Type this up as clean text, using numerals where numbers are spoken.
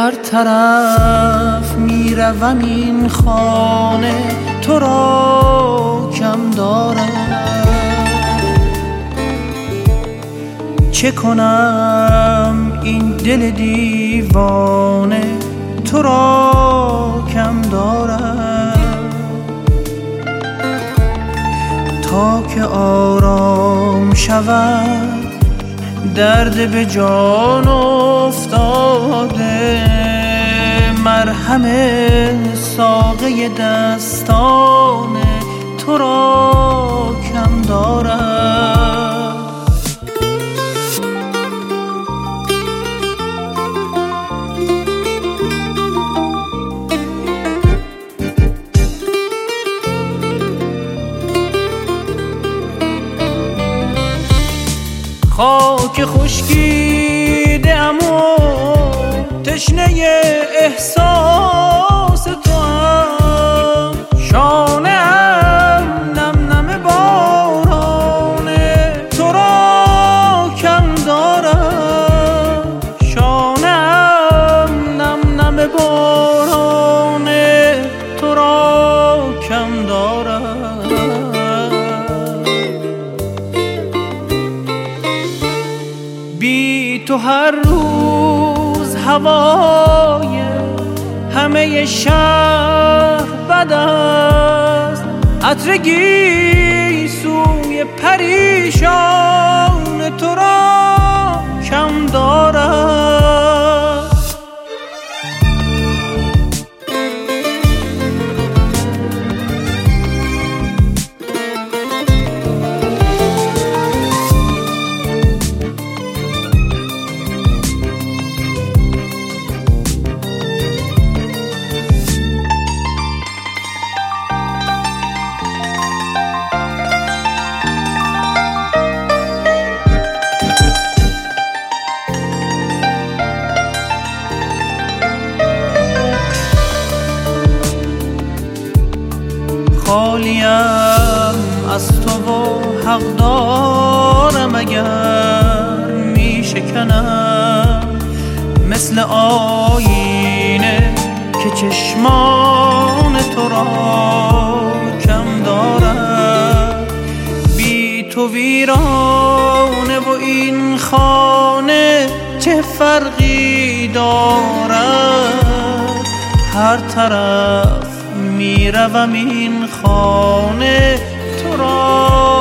هر طرف میروم این خانه تو را کم دارم. چه کنم این دل دیوانه تو را کم دارم. تا که آرام شود درد به جان افتاده، مرهم ساقه دستان تو را کم دارم. خاک خشکیده ام و تشنه احساس تو هم، شانه ام نم نم باران تو را کم دارم. شانه ام نم نم باران تو را کم دارم. بی تو هر روز هوای همه شهر بد است، عطر گیسوی پریشان تو را کم دارم. خالیم از تو و حق دارم اگر می شکنم، مثل آینه که چشمان تو را کم دارم. بی تو ویرانه و این خانه چه فرقی دارد؟ هر طرف میروم این خانه تو را